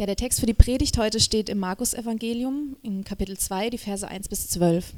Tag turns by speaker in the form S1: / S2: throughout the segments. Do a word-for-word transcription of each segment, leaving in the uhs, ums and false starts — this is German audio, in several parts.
S1: Ja, der Text für die Predigt heute steht im Markus-Evangelium, in Kapitel zwei, die Verse eins bis zwölf.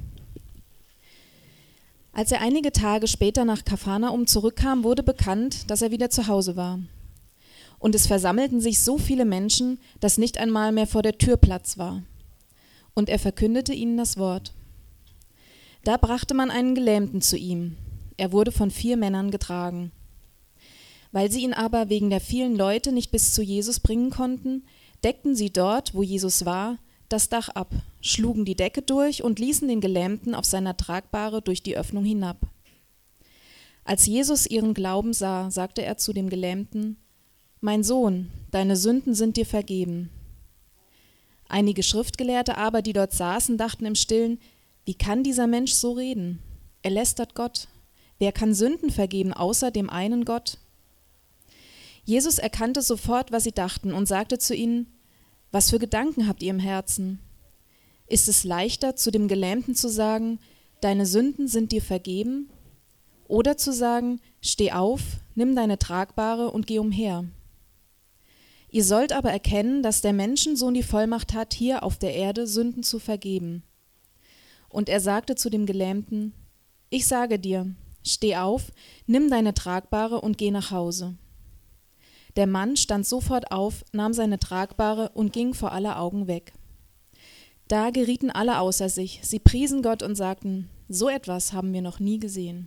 S1: Als er einige Tage später nach Kapharnaum zurückkam, wurde bekannt, dass er wieder zu Hause war. Und es versammelten sich so viele Menschen, dass nicht einmal mehr vor der Tür Platz war. Und er verkündete ihnen das Wort. Da brachte man einen Gelähmten zu ihm. Er wurde von vier Männern getragen. Weil sie ihn aber wegen der vielen Leute nicht bis zu Jesus bringen konnten, deckten sie dort, wo Jesus war, das Dach ab, schlugen die Decke durch und ließen den Gelähmten auf seiner Tragbahre durch die Öffnung hinab. Als Jesus ihren Glauben sah, sagte er zu dem Gelähmten: »Mein Sohn, deine Sünden sind dir vergeben.« Einige Schriftgelehrte aber, die dort saßen, dachten im Stillen: Wie kann dieser Mensch so reden? Er lästert Gott. Wer kann Sünden vergeben, außer dem einen Gott? Jesus erkannte sofort, was sie dachten, und sagte zu ihnen: Was für Gedanken habt ihr im Herzen? Ist es leichter, zu dem Gelähmten zu sagen: Deine Sünden sind dir vergeben? Oder zu sagen: Steh auf, nimm deine Tragbahre und geh umher? Ihr sollt aber erkennen, dass der Menschensohn die Vollmacht hat, hier auf der Erde Sünden zu vergeben. Und er sagte zu dem Gelähmten: Ich sage dir, steh auf, nimm deine Tragbahre und geh nach Hause. Der Mann stand sofort auf, nahm seine Tragbahre und ging vor aller Augen weg. Da gerieten alle außer sich, sie priesen Gott und sagten: So etwas haben wir noch nie gesehen.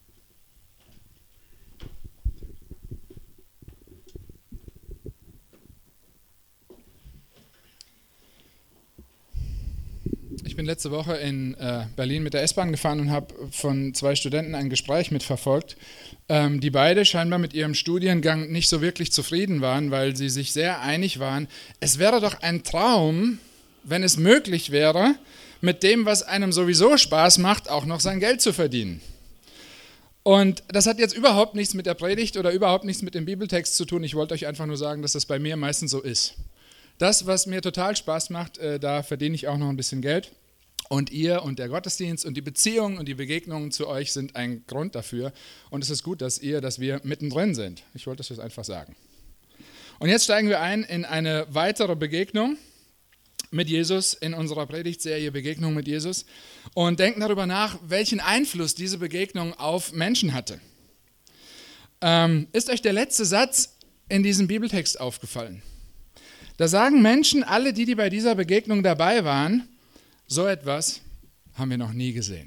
S2: Ich bin letzte Woche in äh, Berlin mit der S-Bahn gefahren und habe von zwei Studenten ein Gespräch mitverfolgt, ähm, die beide scheinbar mit ihrem Studiengang nicht so wirklich zufrieden waren, weil sie sich sehr einig waren, es wäre doch ein Traum, wenn es möglich wäre, mit dem, was einem sowieso Spaß macht, auch noch sein Geld zu verdienen. Und das hat jetzt überhaupt nichts mit der Predigt oder überhaupt nichts mit dem Bibeltext zu tun. Ich wollte euch einfach nur sagen, dass das bei mir meistens so ist. Das, was mir total Spaß macht, äh, da verdiene ich auch noch ein bisschen Geld. Und ihr und der Gottesdienst und die Beziehungen und die Begegnungen zu euch sind ein Grund dafür. Und es ist gut, dass ihr, dass wir mittendrin sind. Ich wollte das jetzt einfach sagen. Und jetzt steigen wir ein in eine weitere Begegnung mit Jesus, in unserer Predigtserie Begegnung mit Jesus, und denken darüber nach, welchen Einfluss diese Begegnung auf Menschen hatte. Ähm, ist euch der letzte Satz in diesem Bibeltext aufgefallen? Da sagen Menschen, alle die, die bei dieser Begegnung dabei waren: So etwas haben wir noch nie gesehen.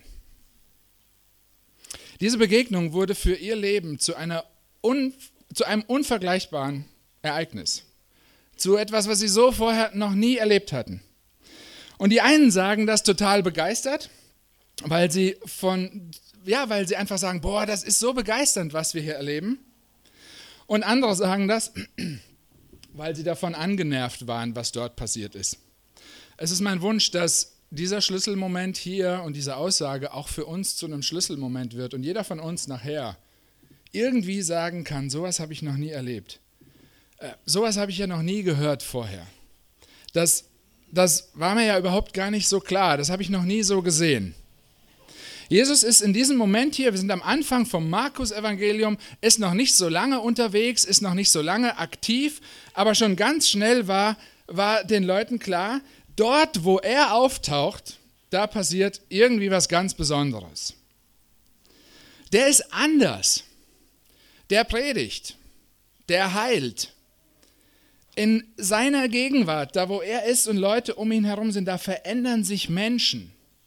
S2: Diese Begegnung wurde für ihr Leben zu, einer un, zu einem unvergleichbaren Ereignis. Zu etwas, was sie so vorher noch nie erlebt hatten. Und die einen sagen das total begeistert, weil sie, von, ja, weil sie einfach sagen, boah, das ist so begeisternd, was wir hier erleben. Und andere sagen das, weil sie davon angenervt waren, was dort passiert ist. Es ist mein Wunsch, dass dieser Schlüsselmoment hier und diese Aussage auch für uns zu einem Schlüsselmoment wird und jeder von uns nachher irgendwie sagen kann: Sowas habe ich noch nie erlebt. Äh, sowas habe ich ja noch nie gehört vorher. Das, das war mir ja überhaupt gar nicht so klar. Das habe ich noch nie so gesehen. Jesus ist in diesem Moment hier, wir sind am Anfang vom Markus-Evangelium, ist noch nicht so lange unterwegs, ist noch nicht so lange aktiv, aber schon ganz schnell war, war den Leuten klar, dort, wo er auftaucht, da passiert irgendwie was ganz Besonderes. Der ist anders. Der predigt. Der heilt. In seiner Gegenwart, da wo er ist und Leute um ihn herum sind, da verändern sich Menschen.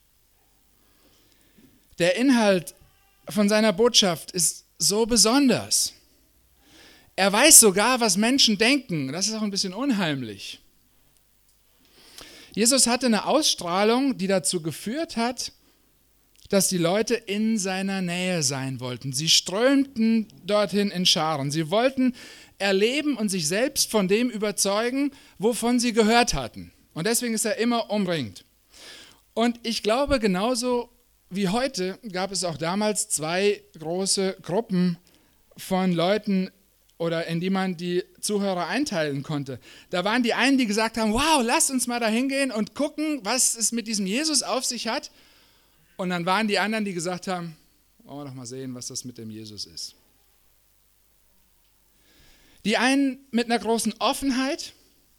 S2: Der Inhalt von seiner Botschaft ist so besonders. Er weiß sogar, was Menschen denken. Das ist auch ein bisschen unheimlich. Jesus hatte eine Ausstrahlung, die dazu geführt hat, dass die Leute in seiner Nähe sein wollten. Sie strömten dorthin in Scharen. Sie wollten erleben und sich selbst von dem überzeugen, wovon sie gehört hatten. Und deswegen ist er immer umringt. Und ich glaube, genauso wie heute gab es auch damals zwei große Gruppen von Leuten, oder in die man die Zuhörer einteilen konnte. Da waren die einen, die gesagt haben: Wow, lasst uns mal da hingehen und gucken, was es mit diesem Jesus auf sich hat. Und dann waren die anderen, die gesagt haben: Wollen wir doch mal sehen, was das mit dem Jesus ist. Die einen mit einer großen Offenheit,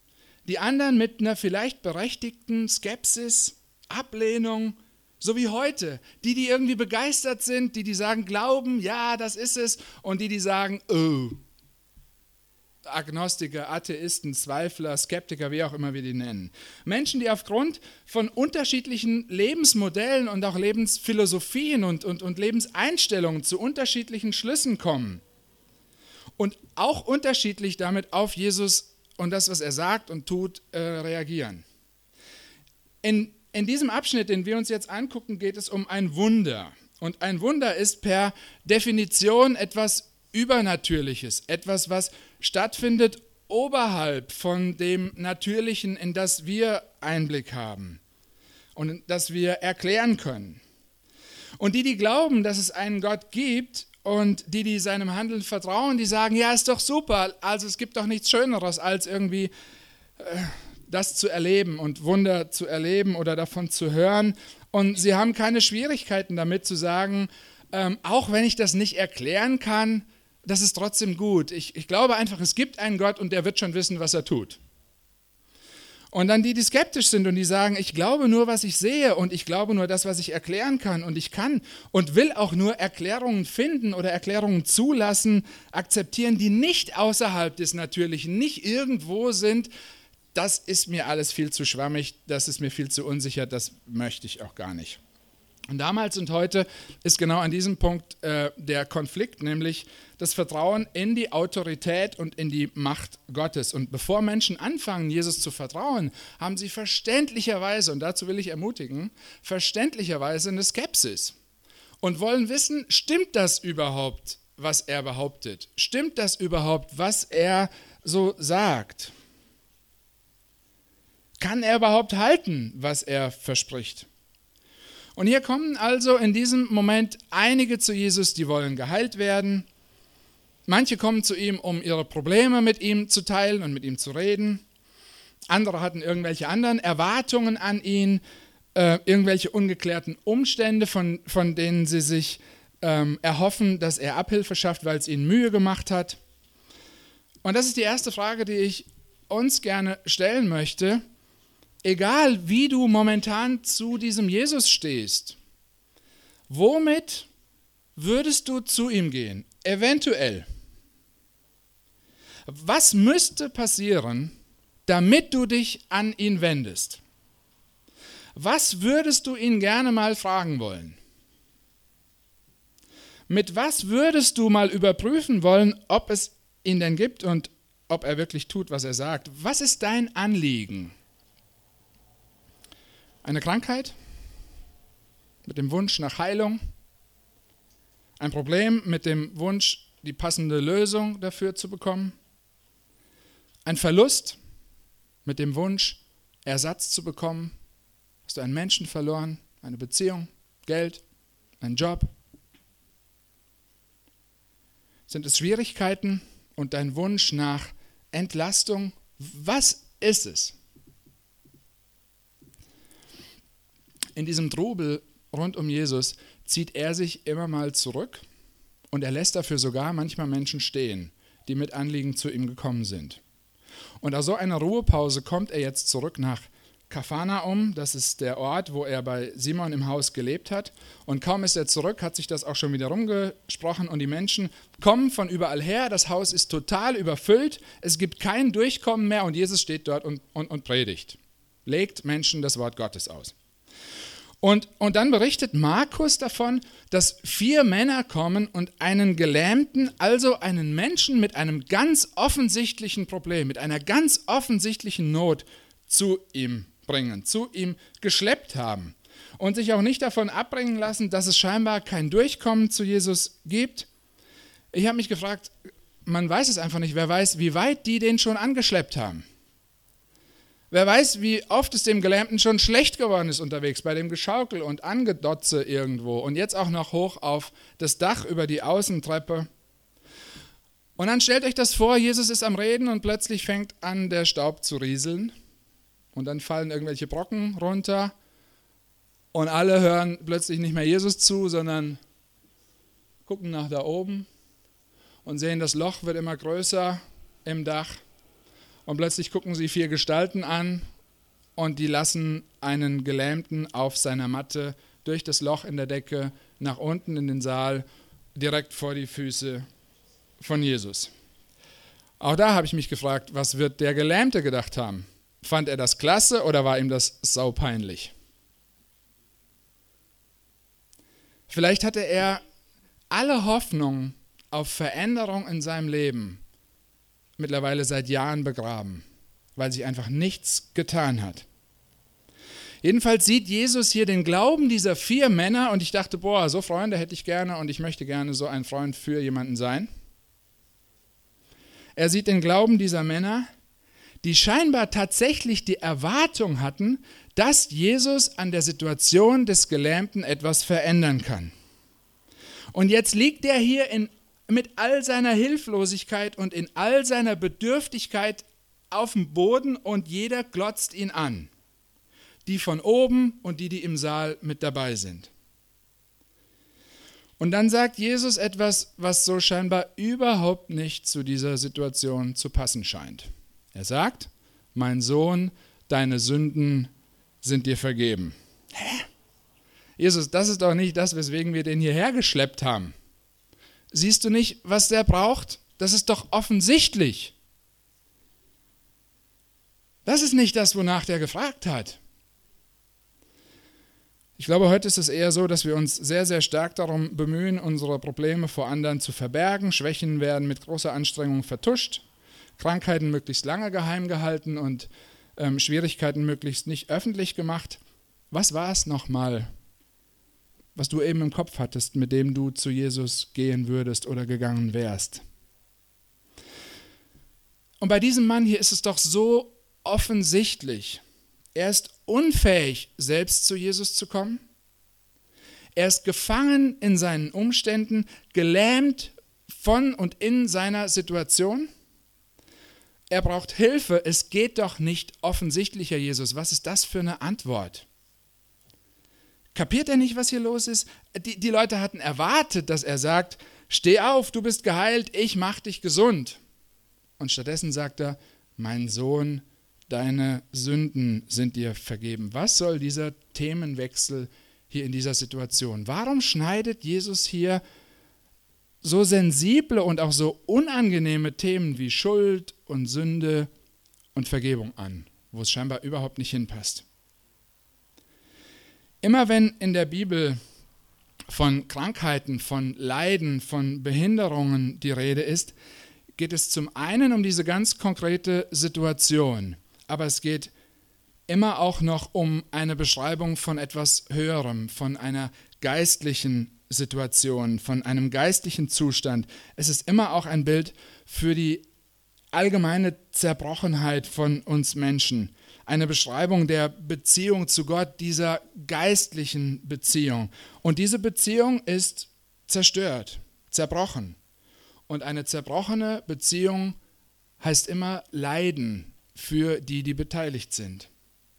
S2: Die anderen mit einer vielleicht berechtigten Skepsis, Ablehnung, so wie heute. Die, die irgendwie begeistert sind, die, die sagen, glauben, ja, das ist es. Und die, die sagen, oh. Agnostiker, Atheisten, Zweifler, Skeptiker, wie auch immer wir die nennen. Menschen, die aufgrund von unterschiedlichen Lebensmodellen und auch Lebensphilosophien und, und, und Lebenseinstellungen zu unterschiedlichen Schlüssen kommen und auch unterschiedlich damit auf Jesus und das, was er sagt und tut, äh, reagieren. In, in diesem Abschnitt, den wir uns jetzt angucken, geht es um ein Wunder. Und ein Wunder ist per Definition etwas Übernatürliches, etwas, was stattfindet oberhalb von dem Natürlichen, in das wir Einblick haben und das wir erklären können. Und die, die glauben, dass es einen Gott gibt und die, die seinem Handeln vertrauen, die sagen, ja, ist doch super, also es gibt doch nichts Schöneres, als irgendwie äh, das zu erleben und Wunder zu erleben oder davon zu hören. Und sie haben keine Schwierigkeiten damit zu sagen, ähm, auch wenn ich das nicht erklären kann, das ist trotzdem gut. Ich, ich glaube einfach, es gibt einen Gott und der wird schon wissen, was er tut. Und dann die, die skeptisch sind und die sagen, ich glaube nur, was ich sehe und ich glaube nur das, was ich erklären kann und ich kann und will auch nur Erklärungen finden oder Erklärungen zulassen, akzeptieren, die nicht außerhalb des Natürlichen, nicht irgendwo sind. Das ist mir alles viel zu schwammig, das ist mir viel zu unsicher, das möchte ich auch gar nicht. Und damals und heute ist genau an diesem Punkt äh, der Konflikt, nämlich das Vertrauen in die Autorität und in die Macht Gottes. Und bevor Menschen anfangen, Jesus zu vertrauen, haben sie verständlicherweise, und dazu will ich ermutigen, verständlicherweise eine Skepsis und wollen wissen, stimmt das überhaupt, was er behauptet? Stimmt das überhaupt, was er so sagt? Kann er überhaupt halten, was er verspricht? Und hier kommen also in diesem Moment einige zu Jesus, die wollen geheilt werden. Manche kommen zu ihm, um ihre Probleme mit ihm zu teilen und mit ihm zu reden. Andere hatten irgendwelche anderen Erwartungen an ihn, äh, irgendwelche ungeklärten Umstände, von, von denen sie sich ähm, erhoffen, dass er Abhilfe schafft, weil es ihnen Mühe gemacht hat. Und das ist die erste Frage, die ich uns gerne stellen möchte. Egal, wie du momentan zu diesem Jesus stehst, womit würdest du zu ihm gehen? Eventuell. Was müsste passieren, damit du dich an ihn wendest? Was würdest du ihn gerne mal fragen wollen? Mit was würdest du mal überprüfen wollen, ob es ihn denn gibt und ob er wirklich tut, was er sagt? Was ist dein Anliegen? Eine Krankheit mit dem Wunsch nach Heilung, ein Problem mit dem Wunsch, die passende Lösung dafür zu bekommen, ein Verlust mit dem Wunsch, Ersatz zu bekommen. Hast du einen Menschen verloren, eine Beziehung, Geld, einen Job? Sind es Schwierigkeiten und dein Wunsch nach Entlastung? Was ist es? In diesem Trubel rund um Jesus zieht er sich immer mal zurück und er lässt dafür sogar manchmal Menschen stehen, die mit Anliegen zu ihm gekommen sind. Und aus so einer Ruhepause kommt er jetzt zurück nach Kapharnaum, das ist der Ort, wo er bei Simon im Haus gelebt hat. Und kaum ist er zurück, hat sich das auch schon wieder rumgesprochen und die Menschen kommen von überall her, das Haus ist total überfüllt, es gibt kein Durchkommen mehr und Jesus steht dort und, und, und predigt, legt Menschen das Wort Gottes aus. Und, und dann berichtet Markus davon, dass vier Männer kommen und einen Gelähmten, also einen Menschen mit einem ganz offensichtlichen Problem, mit einer ganz offensichtlichen Not zu ihm bringen, zu ihm geschleppt haben und sich auch nicht davon abbringen lassen, dass es scheinbar kein Durchkommen zu Jesus gibt. Ich habe mich gefragt, man weiß es einfach nicht, wer weiß, wie weit die den schon angeschleppt haben. Wer weiß, wie oft es dem Gelähmten schon schlecht geworden ist unterwegs, bei dem Geschaukel und Angedotze irgendwo und jetzt auch noch hoch auf das Dach über die Außentreppe. Und dann stellt euch das vor, Jesus ist am Reden und plötzlich fängt an, der Staub zu rieseln und dann fallen irgendwelche Brocken runter und alle hören plötzlich nicht mehr Jesus zu, sondern gucken nach da oben und sehen, das Loch wird immer größer im Dach. und plötzlich gucken sie vier Gestalten an und die lassen einen Gelähmten auf seiner Matte durch das Loch in der Decke nach unten in den Saal, direkt vor die Füße von Jesus. Auch da habe ich mich gefragt, was wird der Gelähmte gedacht haben? Fand er das klasse oder war ihm das saupeinlich? Vielleicht hatte er alle Hoffnung auf Veränderung in seinem Leben mittlerweile seit Jahren begraben, weil sich einfach nichts getan hat. Jedenfalls sieht Jesus hier den Glauben dieser vier Männer und ich dachte, boah, so Freunde hätte ich gerne und ich möchte gerne so ein Freund für jemanden sein. Er sieht den Glauben dieser Männer, die scheinbar tatsächlich die Erwartung hatten, dass Jesus an der Situation des Gelähmten etwas verändern kann. Und jetzt liegt er hier in, mit all seiner Hilflosigkeit und in all seiner Bedürftigkeit auf dem Boden und jeder glotzt ihn an. Die von oben und die, die im Saal mit dabei sind. Und dann sagt Jesus etwas, was so scheinbar überhaupt nicht zu dieser Situation zu passen scheint. Er sagt, mein Sohn, deine Sünden sind dir vergeben. Hä? Jesus, das ist doch nicht das, weswegen wir den hierher geschleppt haben. Siehst du nicht, was der braucht? Das ist doch offensichtlich. Das ist nicht das, wonach der gefragt hat. Ich glaube, heute ist es eher so, dass wir uns sehr, sehr stark darum bemühen, unsere Probleme vor anderen zu verbergen. Schwächen werden mit großer Anstrengung vertuscht, Krankheiten möglichst lange geheim gehalten und ähm, Schwierigkeiten möglichst nicht öffentlich gemacht. Was war es nochmal, was du eben im Kopf hattest, mit dem du zu Jesus gehen würdest oder gegangen wärst? Und bei diesem Mann hier ist es doch so offensichtlich. Er ist unfähig, selbst zu Jesus zu kommen. Er ist gefangen in seinen Umständen, gelähmt von und in seiner Situation. Er braucht Hilfe. Es geht doch nicht offensichtlicher, Jesus. Was ist das für eine Antwort? Kapiert er nicht, was hier los ist? Die, die Leute hatten erwartet, dass er sagt, steh auf, du bist geheilt, ich mach dich gesund. Und stattdessen sagt er, mein Sohn, deine Sünden sind dir vergeben. Was soll dieser Themenwechsel hier in dieser Situation? Warum schneidet Jesus hier so sensible und auch so unangenehme Themen wie Schuld und Sünde und Vergebung an, wo es scheinbar überhaupt nicht hinpasst? Immer wenn in der Bibel von Krankheiten, von Leiden, von Behinderungen die Rede ist, geht es zum einen um diese ganz konkrete Situation, aber es geht immer auch noch um eine Beschreibung von etwas Höherem, von einer geistlichen Situation, von einem geistlichen Zustand. Es ist immer auch ein Bild für die allgemeine Zerbrochenheit von uns Menschen, eine Beschreibung der Beziehung zu Gott, dieser geistlichen Beziehung. Und diese Beziehung ist zerstört, zerbrochen. Und eine zerbrochene Beziehung heißt immer Leiden für die, die beteiligt sind.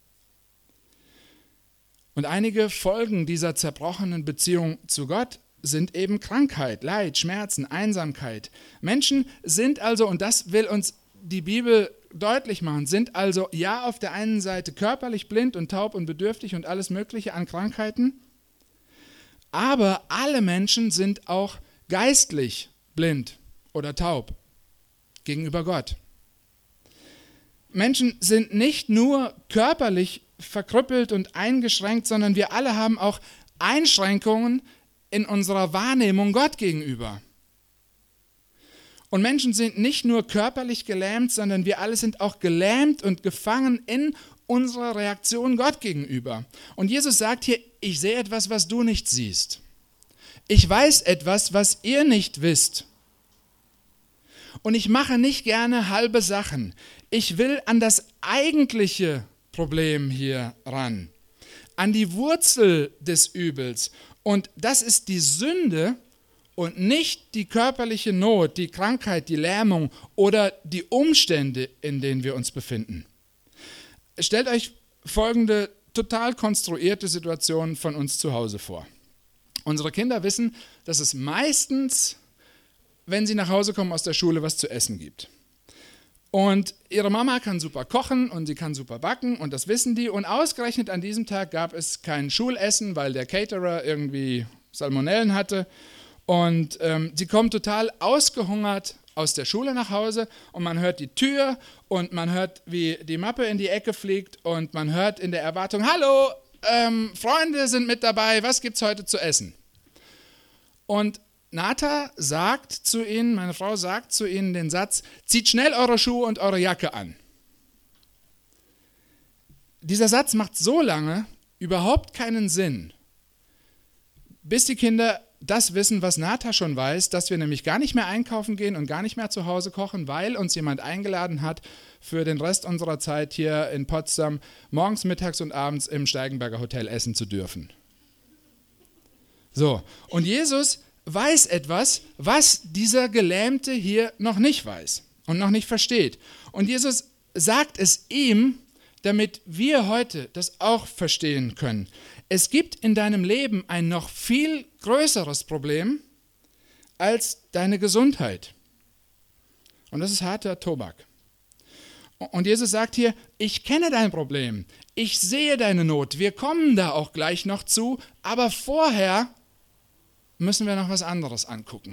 S2: Und einige Folgen dieser zerbrochenen Beziehung zu Gott sind eben Krankheit, Leid, Schmerzen, Einsamkeit. Menschen sind also, und das will uns die Bibel deutlich machen, sind also ja auf der einen Seite körperlich blind und taub und bedürftig und alles Mögliche an Krankheiten, aber alle Menschen sind auch geistlich blind oder taub gegenüber Gott. Menschen sind nicht nur körperlich verkrüppelt und eingeschränkt, sondern wir alle haben auch Einschränkungen in unserer Wahrnehmung Gott gegenüber. Und Menschen sind nicht nur körperlich gelähmt, sondern wir alle sind auch gelähmt und gefangen in unserer Reaktion Gott gegenüber. Und Jesus sagt hier, ich sehe etwas, was du nicht siehst. Ich weiß etwas, was ihr nicht wisst. Und ich mache nicht gerne halbe Sachen. Ich will an das eigentliche Problem hier ran, an die Wurzel des Übels. Und das ist die Sünde und nicht die körperliche Not, die Krankheit, die Lähmung oder die Umstände, in denen wir uns befinden. Stellt euch folgende total konstruierte Situation von uns zu Hause vor. Unsere Kinder wissen, dass es meistens, wenn sie nach Hause kommen aus der Schule, was zu essen gibt. Und ihre Mama kann super kochen und sie kann super backen und das wissen die. Und ausgerechnet an diesem Tag gab es kein Schulessen, weil der Caterer irgendwie Salmonellen hatte. Und ähm, sie kommt total ausgehungert aus der Schule nach Hause und man hört die Tür und man hört, wie die Mappe in die Ecke fliegt und man hört in der Erwartung, hallo, ähm, Freunde sind mit dabei, was gibt's heute zu essen? Und Nata sagt zu ihnen, meine Frau sagt zu ihnen den Satz, zieht schnell eure Schuhe und eure Jacke an. Dieser Satz macht so lange überhaupt keinen Sinn, bis die Kinder das wissen, was Nata schon weiß, dass wir nämlich gar nicht mehr einkaufen gehen und gar nicht mehr zu Hause kochen, weil uns jemand eingeladen hat, für den Rest unserer Zeit hier in Potsdam morgens, mittags und abends im Steigenberger Hotel essen zu dürfen. So, und Jesus weiß etwas, was dieser Gelähmte hier noch nicht weiß und noch nicht versteht. Und Jesus sagt es ihm, damit wir heute das auch verstehen können. Es gibt in deinem Leben ein noch viel größeres Problem als deine Gesundheit. Und das ist harter Tobak. Und Jesus sagt hier, ich kenne dein Problem, ich sehe deine Not, wir kommen da auch gleich noch zu, aber vorher müssen wir noch was anderes angucken.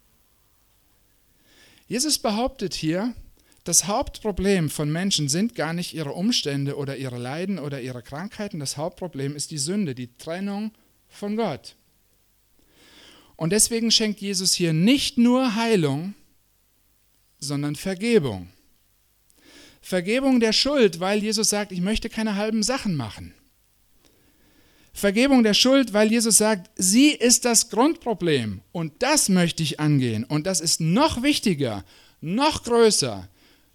S2: Jesus behauptet hier, das Hauptproblem von Menschen sind gar nicht ihre Umstände oder ihre Leiden oder ihre Krankheiten. Das Hauptproblem ist die Sünde, die Trennung von Gott. Und deswegen schenkt Jesus hier nicht nur Heilung, sondern Vergebung. Vergebung der Schuld, weil Jesus sagt, ich möchte keine halben Sachen machen. Vergebung der Schuld, weil Jesus sagt, sie ist das Grundproblem und das möchte ich angehen. Und das ist noch wichtiger, noch größer,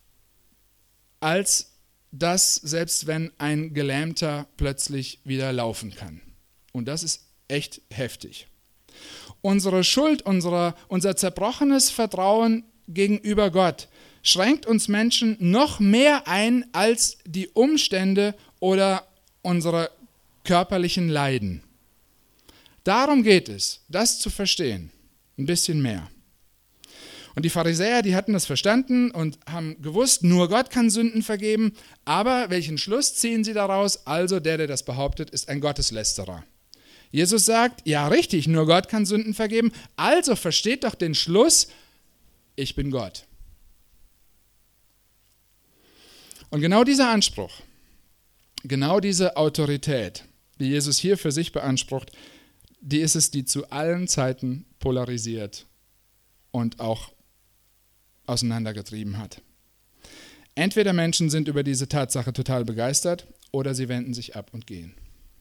S2: als das, selbst wenn ein Gelähmter plötzlich wieder laufen kann. Und das ist echt heftig. Unsere Schuld, unsere, unser zerbrochenes Vertrauen gegenüber Gott schränkt uns Menschen noch mehr ein als die Umstände oder unsere körperlichen Leiden. Darum geht es, das zu verstehen, ein bisschen mehr. Und die Pharisäer, die hatten das verstanden und haben gewusst, nur Gott kann Sünden vergeben, aber welchen Schluss ziehen sie daraus? Also der, der das behauptet, ist ein Gotteslästerer. Jesus sagt, ja richtig, nur Gott kann Sünden vergeben, also versteht doch den Schluss, ich bin Gott. Und genau dieser Anspruch, genau diese Autorität, die Jesus hier für sich beansprucht, die ist es, die zu allen Zeiten polarisiert und auch auseinandergetrieben hat. Entweder Menschen sind über diese Tatsache total begeistert oder sie wenden sich ab und gehen.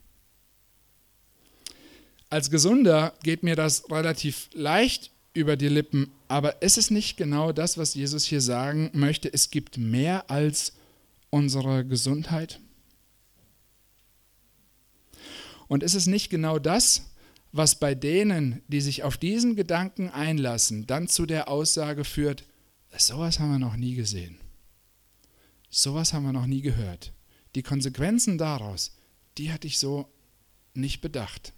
S2: Als Gesunder geht mir das relativ leicht über die Lippen, aber ist es nicht genau das, was Jesus hier sagen möchte? Es gibt mehr als unsere Gesundheit. Und ist es nicht genau das, was bei denen, die sich auf diesen Gedanken einlassen, dann zu der Aussage führt, sowas haben wir noch nie gesehen. Sowas haben wir noch nie gehört. Die Konsequenzen daraus, die hatte ich so nicht bedacht.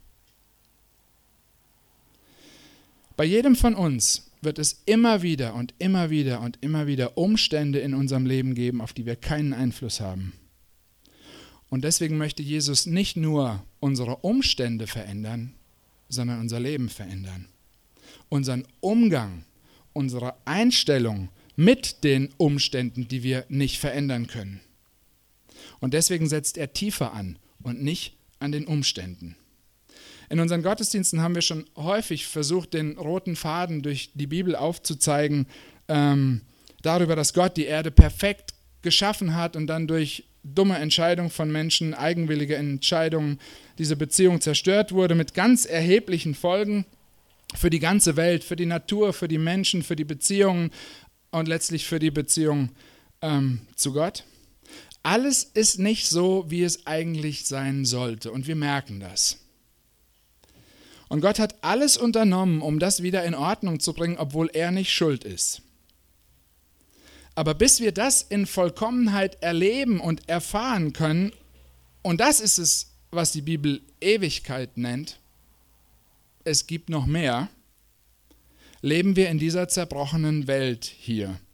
S2: Bei jedem von uns wird es immer wieder und immer wieder und immer wieder Umstände in unserem Leben geben, auf die wir keinen Einfluss haben. Und deswegen möchte Jesus nicht nur unsere Umstände verändern, sondern unser Leben verändern. Unseren Umgang, unsere Einstellung mit den Umständen, die wir nicht verändern können. Und deswegen setzt er tiefer an und nicht an den Umständen. In unseren Gottesdiensten haben wir schon häufig versucht, den roten Faden durch die Bibel aufzuzeigen, ähm, darüber, dass Gott die Erde perfekt geschaffen hat und dann durch dumme Entscheidungen von Menschen, eigenwillige Entscheidungen, diese Beziehung zerstört wurde mit ganz erheblichen Folgen für die ganze Welt, für die Natur, für die Menschen, für die Beziehungen und letztlich für die Beziehung ähm, zu Gott. Alles ist nicht so, wie es eigentlich sein sollte und wir merken das. Und Gott hat alles unternommen, um das wieder in Ordnung zu bringen, obwohl er nicht schuld ist. Aber bis wir das in Vollkommenheit erleben und erfahren können, und das ist es, was die Bibel Ewigkeit nennt, es gibt noch mehr, leben wir in dieser zerbrochenen Welt hier,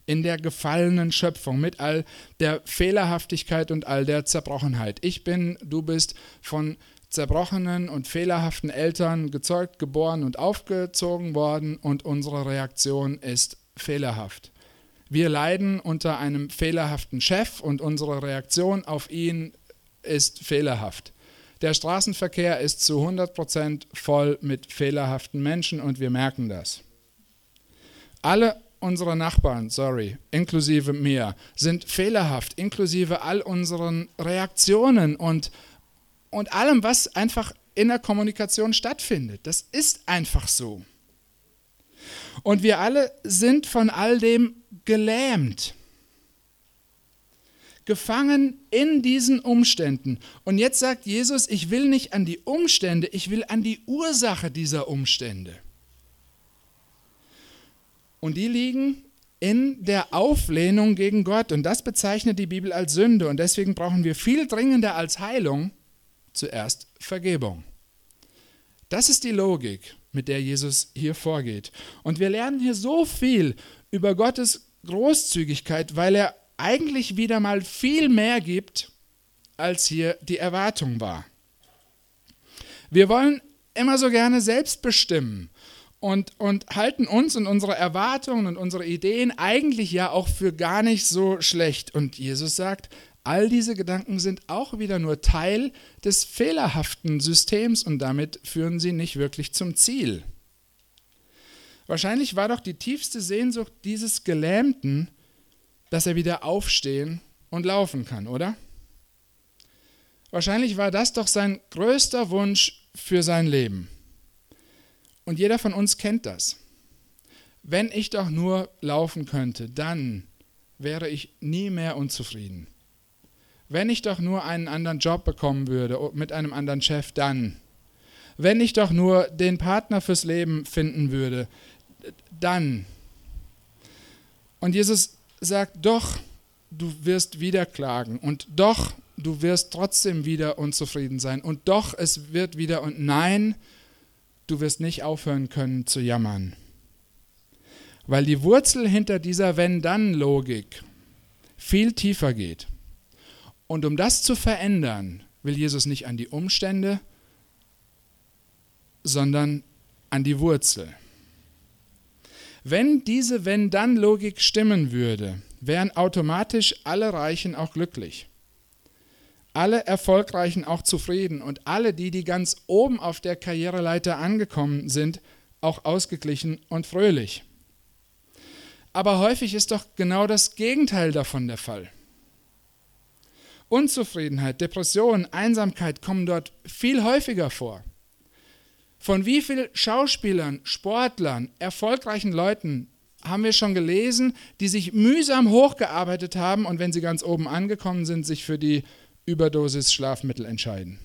S2: in der gefallenen Schöpfung mit all der Fehlerhaftigkeit und all der Zerbrochenheit. Ich bin, du bist von zerbrochenen und fehlerhaften Eltern gezeugt, geboren und aufgezogen worden und unsere Reaktion ist fehlerhaft. Wir leiden unter einem fehlerhaften Chef und unsere Reaktion auf ihn ist fehlerhaft. Der Straßenverkehr ist zu hundert Prozent voll mit fehlerhaften Menschen und wir merken das. Alle unsere Nachbarn, sorry, inklusive mir, sind fehlerhaft, inklusive all unseren Reaktionen und, und allem, was einfach in der Kommunikation stattfindet. Das ist einfach so. Und wir alle sind von all dem gelähmt. Gefangen in diesen Umständen. Und jetzt sagt Jesus, ich will nicht an die Umstände, ich will an die Ursache dieser Umstände. Und die liegen in der Auflehnung gegen Gott. Und das bezeichnet die Bibel als Sünde. Und deswegen brauchen wir viel dringender als Heilung zuerst Vergebung. Das ist die Logik, mit der Jesus hier vorgeht. Und wir lernen hier so viel über Gottes Großzügigkeit, weil er eigentlich wieder mal viel mehr gibt, als hier die Erwartung war. Wir wollen immer so gerne selbst bestimmen und, und halten uns und unsere Erwartungen und unsere Ideen eigentlich ja auch für gar nicht so schlecht. Und Jesus sagt, all diese Gedanken sind auch wieder nur Teil des fehlerhaften Systems und damit führen sie nicht wirklich zum Ziel. Wahrscheinlich war doch die tiefste Sehnsucht dieses Gelähmten, dass er wieder aufstehen und laufen kann, oder? Wahrscheinlich war das doch sein größter Wunsch für sein Leben. Und jeder von uns kennt das. Wenn ich doch nur laufen könnte, dann wäre ich nie mehr unzufrieden. Wenn ich doch nur einen anderen Job bekommen würde, mit einem anderen Chef, dann. Wenn ich doch nur den Partner fürs Leben finden würde, dann. Und Jesus sagt, doch, du wirst wieder klagen und doch, du wirst trotzdem wieder unzufrieden sein und doch, es wird wieder und nein, du wirst nicht aufhören können zu jammern. Weil die Wurzel hinter dieser Wenn-Dann-Logik viel tiefer geht. Und um das zu verändern, will Jesus nicht an die Umstände, sondern an die Wurzel. Wenn diese Wenn-Dann-Logik stimmen würde, wären automatisch alle Reichen auch glücklich. Alle Erfolgreichen auch zufrieden und alle, die, die ganz oben auf der Karriereleiter angekommen sind, auch ausgeglichen und fröhlich. Aber häufig ist doch genau das Gegenteil davon der Fall. Unzufriedenheit, Depression, Einsamkeit kommen dort viel häufiger vor. Von wie vielen Schauspielern, Sportlern, erfolgreichen Leuten haben wir schon gelesen, die sich mühsam hochgearbeitet haben und wenn sie ganz oben angekommen sind, sich für die Überdosis Schlafmittel entscheiden.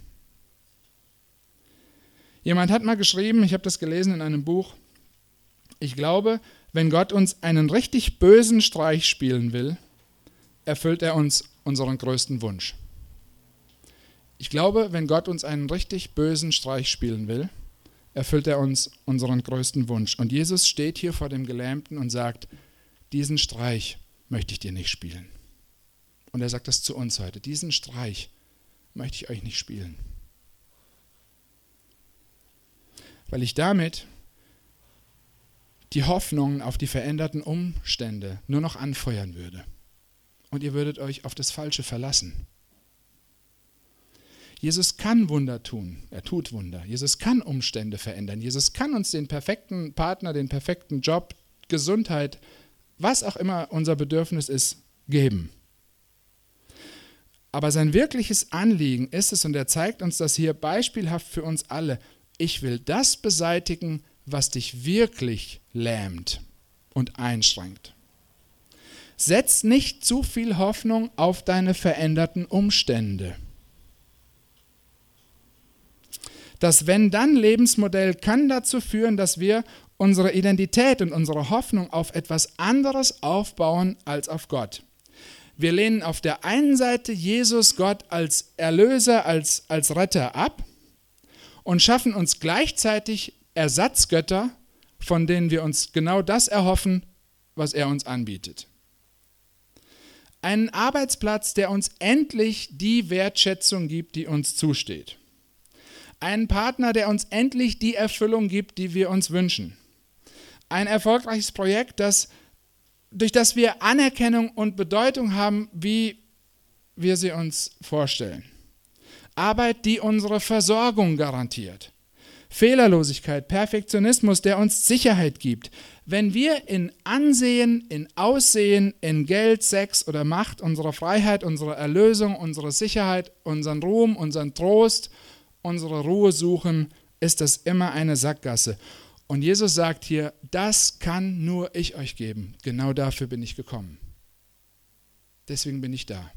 S2: Jemand hat mal geschrieben, ich habe das gelesen in einem Buch, ich glaube, wenn Gott uns einen richtig bösen Streich spielen will, erfüllt er uns unseren größten Wunsch. Ich glaube, wenn Gott uns einen richtig bösen Streich spielen will, erfüllt er uns unseren größten Wunsch. Und Jesus steht hier vor dem Gelähmten und sagt, diesen Streich möchte ich dir nicht spielen. Und er sagt das zu uns heute, diesen Streich möchte ich euch nicht spielen. Weil ich damit die Hoffnungen auf die veränderten Umstände nur noch anfeuern würde. Und ihr würdet euch auf das Falsche verlassen. Jesus kann Wunder tun, er tut Wunder. Jesus kann Umstände verändern. Jesus kann uns den perfekten Partner, den perfekten Job, Gesundheit, was auch immer unser Bedürfnis ist, geben. Aber sein wirkliches Anliegen ist es, und er zeigt uns das hier beispielhaft für uns alle, ich will das beseitigen, was dich wirklich lähmt und einschränkt. Setz nicht zu viel Hoffnung auf deine veränderten Umstände. Das Wenn-Dann-Lebensmodell kann dazu führen, dass wir unsere Identität und unsere Hoffnung auf etwas anderes aufbauen als auf Gott. Wir lehnen auf der einen Seite Jesus, Gott als Erlöser, als, als Retter ab und schaffen uns gleichzeitig Ersatzgötter, von denen wir uns genau das erhoffen, was er uns anbietet. Einen Arbeitsplatz, der uns endlich die Wertschätzung gibt, die uns zusteht. Einen Partner, der uns endlich die Erfüllung gibt, die wir uns wünschen. Ein erfolgreiches Projekt, das, durch das wir Anerkennung und Bedeutung haben, wie wir sie uns vorstellen. Arbeit, die unsere Versorgung garantiert. Fehlerlosigkeit, Perfektionismus, der uns Sicherheit gibt. Wenn wir in Ansehen, in Aussehen, in Geld, Sex oder Macht unsere Freiheit, unsere Erlösung, unsere Sicherheit, unseren Ruhm, unseren Trost, unsere Ruhe suchen, ist das immer eine Sackgasse. Und Jesus sagt hier, das kann nur ich euch geben. Genau dafür bin ich gekommen. Deswegen bin ich da.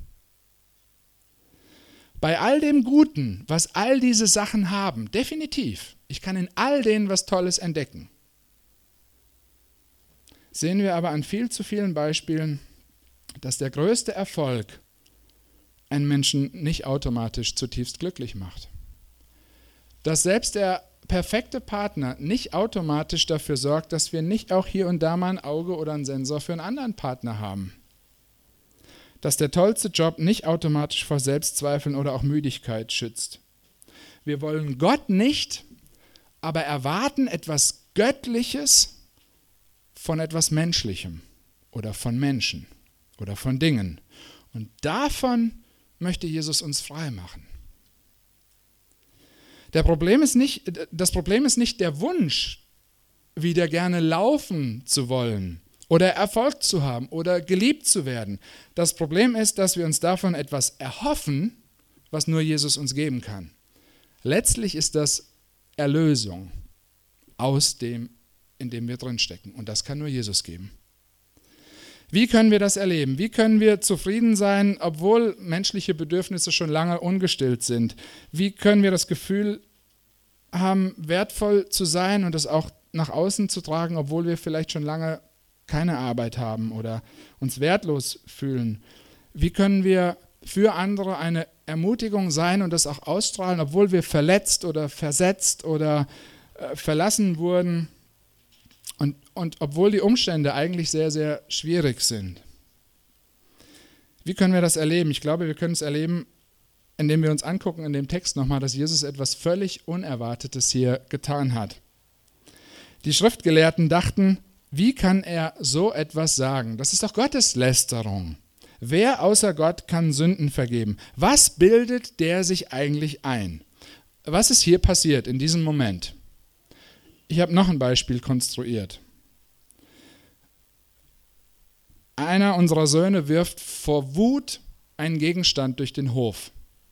S2: Bei all dem Guten, was all diese Sachen haben, definitiv, ich kann in all denen was Tolles entdecken, sehen wir aber an viel zu vielen Beispielen, dass der größte Erfolg einen Menschen nicht automatisch zutiefst glücklich macht. Dass selbst der perfekte Partner nicht automatisch dafür sorgt, dass wir nicht auch hier und da mal ein Auge oder einen Sensor für einen anderen Partner haben. Dass der tollste Job nicht automatisch vor Selbstzweifeln oder auch Müdigkeit schützt. Wir wollen Gott nicht, aber erwarten etwas Göttliches von etwas Menschlichem oder von Menschen oder von Dingen. Und davon möchte Jesus uns frei machen. Der Problem ist nicht, das Problem ist nicht der Wunsch, wieder gerne laufen zu wollen oder Erfolg zu haben oder geliebt zu werden. Das Problem ist, dass wir uns davon etwas erhoffen, was nur Jesus uns geben kann. Letztlich ist das Erlösung aus dem, in dem wir drinstecken. Und das kann nur Jesus geben. Wie können wir das erleben? Wie können wir zufrieden sein, obwohl menschliche Bedürfnisse schon lange ungestillt sind? Wie können wir das Gefühl haben, wertvoll zu sein und das auch nach außen zu tragen, obwohl wir vielleicht schon lange keine Arbeit haben oder uns wertlos fühlen? Wie können wir für andere eine Ermutigung sein und das auch ausstrahlen, obwohl wir verletzt oder versetzt oder äh, verlassen wurden und, und obwohl die Umstände eigentlich sehr, sehr schwierig sind? Wie können wir das erleben? Ich glaube, wir können es erleben, indem wir uns angucken in dem Text nochmal, dass Jesus etwas völlig Unerwartetes hier getan hat. Die Schriftgelehrten dachten, wie kann er so etwas sagen? Das ist doch Gotteslästerung. Wer außer Gott kann Sünden vergeben? Was bildet der sich eigentlich ein? Was ist hier passiert in diesem Moment? Ich habe noch ein Beispiel konstruiert. Einer unserer Söhne wirft vor Wut einen Gegenstand durch den Hof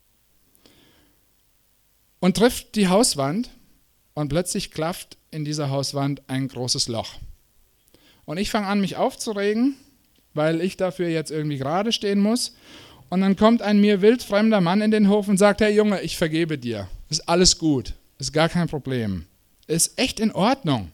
S2: und trifft die Hauswand und plötzlich klafft in dieser Hauswand ein großes Loch. Und ich fange an, mich aufzuregen, weil ich dafür jetzt irgendwie gerade stehen muss. Und dann kommt ein mir wildfremder Mann in den Hof und sagt, hey Junge, ich vergebe dir. Ist alles gut, ist gar kein Problem. Ist echt in Ordnung.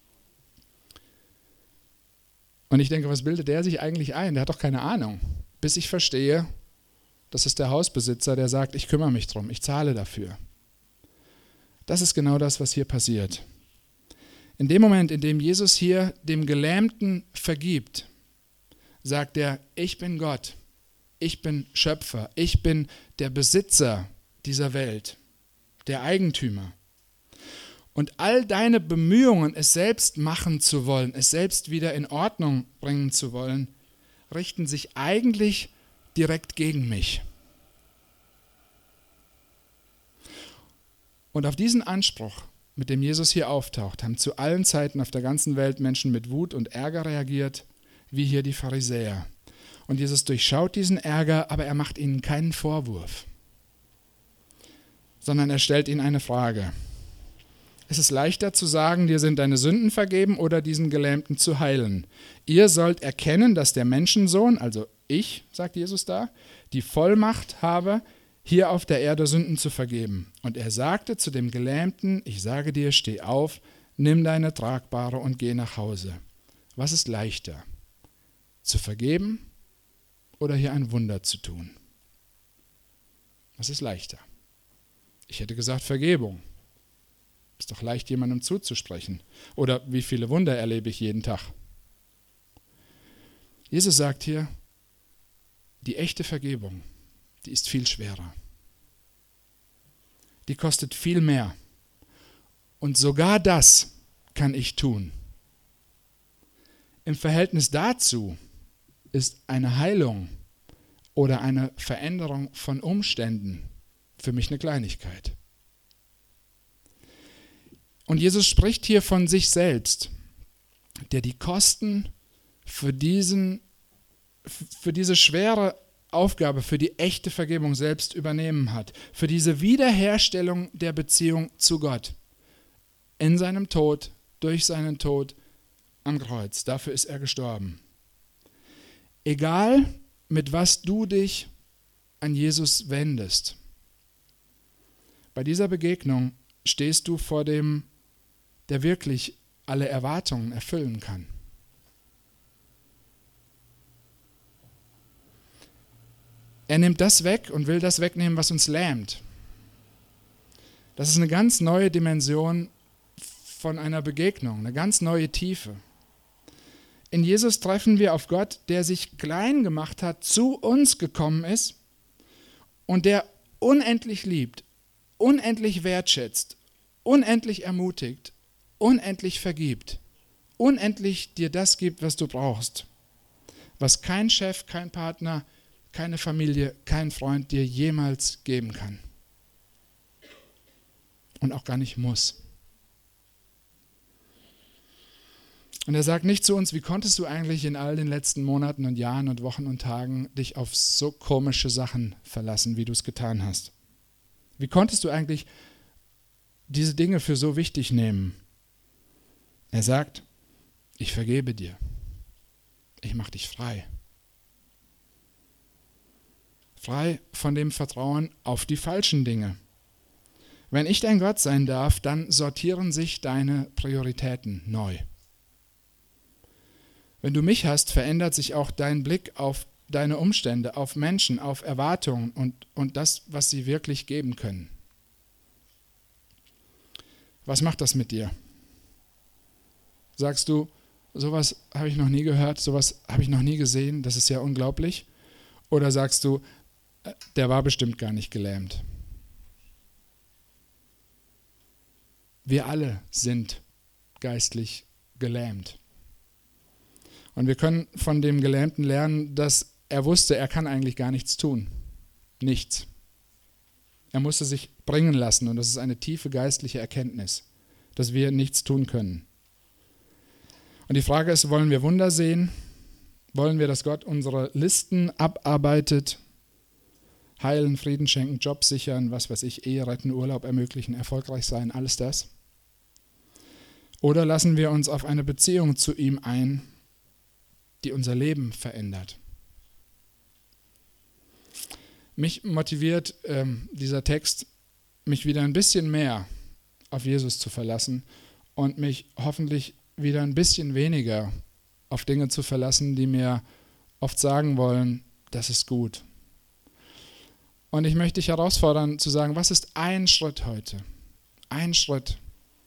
S2: Und ich denke, was bildet der sich eigentlich ein? Der hat doch keine Ahnung. Bis ich verstehe, das ist der Hausbesitzer, der sagt, ich kümmere mich drum, ich zahle dafür. Das ist genau das, was hier passiert. In dem Moment, in dem Jesus hier dem Gelähmten vergibt, sagt er, ich bin Gott, ich bin Schöpfer, ich bin der Besitzer dieser Welt, der Eigentümer. Und all deine Bemühungen, es selbst machen zu wollen, es selbst wieder in Ordnung bringen zu wollen, richten sich eigentlich direkt gegen mich. Und auf diesen Anspruch, mit dem Jesus hier auftaucht, haben zu allen Zeiten auf der ganzen Welt Menschen mit Wut und Ärger reagiert, wie hier die Pharisäer. Und Jesus durchschaut diesen Ärger, aber er macht ihnen keinen Vorwurf, sondern er stellt ihnen eine Frage. Es ist leichter zu sagen, dir sind deine Sünden vergeben oder diesen Gelähmten zu heilen. Ihr sollt erkennen, dass der Menschensohn, also ich, sagt Jesus da, die Vollmacht habe, hier auf der Erde Sünden zu vergeben. Und er sagte zu dem Gelähmten, ich sage dir, steh auf, nimm deine Tragbare und geh nach Hause. Was ist leichter? Zu vergeben oder hier ein Wunder zu tun? Was ist leichter? Ich hätte gesagt Vergebung. Ist doch leicht, jemandem zuzusprechen. Oder wie viele Wunder erlebe ich jeden Tag? Jesus sagt hier, die echte Vergebung, die ist viel schwerer. Die kostet viel mehr. Und sogar das kann ich tun. Im Verhältnis dazu ist eine Heilung oder eine Veränderung von Umständen für mich eine Kleinigkeit. Und Jesus spricht hier von sich selbst, der die Kosten für, diesen, für diese schwere Aufgabe, für die echte Vergebung selbst übernehmen hat, für diese Wiederherstellung der Beziehung zu Gott. In seinem Tod, durch seinen Tod am Kreuz. Dafür ist er gestorben. Egal, mit was du dich an Jesus wendest, bei dieser Begegnung stehst du vor dem, der wirklich alle Erwartungen erfüllen kann. Er nimmt das weg und will das wegnehmen, was uns lähmt. Das ist eine ganz neue Dimension von einer Begegnung, eine ganz neue Tiefe. In Jesus treffen wir auf Gott, der sich klein gemacht hat, zu uns gekommen ist und der unendlich liebt, unendlich wertschätzt, unendlich ermutigt, unendlich vergibt, unendlich dir das gibt, was du brauchst, was kein Chef, kein Partner, keine Familie, kein Freund dir jemals geben kann und auch gar nicht muss. Und er sagt nicht zu uns, wie konntest du eigentlich in all den letzten Monaten und Jahren und Wochen und Tagen dich auf so komische Sachen verlassen, wie du es getan hast? Wie konntest du eigentlich diese Dinge für so wichtig nehmen? Er sagt, ich vergebe dir. Ich mache dich frei. Frei von dem Vertrauen auf die falschen Dinge. Wenn ich dein Gott sein darf, dann sortieren sich deine Prioritäten neu. Wenn du mich hast, verändert sich auch dein Blick auf deine Umstände, auf Menschen, auf Erwartungen und, und das, was sie wirklich geben können. Was macht das mit dir? Sagst du, sowas habe ich noch nie gehört, sowas habe ich noch nie gesehen, das ist ja unglaublich? Oder sagst du, der war bestimmt gar nicht gelähmt? Wir alle sind geistlich gelähmt. Und wir können von dem Gelähmten lernen, dass er wusste, er kann eigentlich gar nichts tun. Nichts. Er musste sich bringen lassen und das ist eine tiefe geistliche Erkenntnis, dass wir nichts tun können. Und die Frage ist, wollen wir Wunder sehen? Wollen wir, dass Gott unsere Listen abarbeitet? Heilen, Frieden schenken, Job sichern, was weiß ich, Ehe retten, Urlaub ermöglichen, erfolgreich sein, alles das? Oder lassen wir uns auf eine Beziehung zu ihm ein, die unser Leben verändert? Mich motiviert ähm, dieser Text, mich wieder ein bisschen mehr auf Jesus zu verlassen und mich hoffentlich wieder ein bisschen weniger auf Dinge zu verlassen, die mir oft sagen wollen, das ist gut. Und ich möchte dich herausfordern zu sagen, was ist ein Schritt heute? Ein Schritt.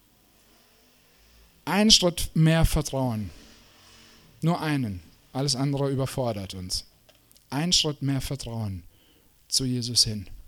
S2: Ein Schritt mehr Vertrauen. Nur einen. Alles andere überfordert uns. Ein Schritt mehr Vertrauen zu Jesus hin.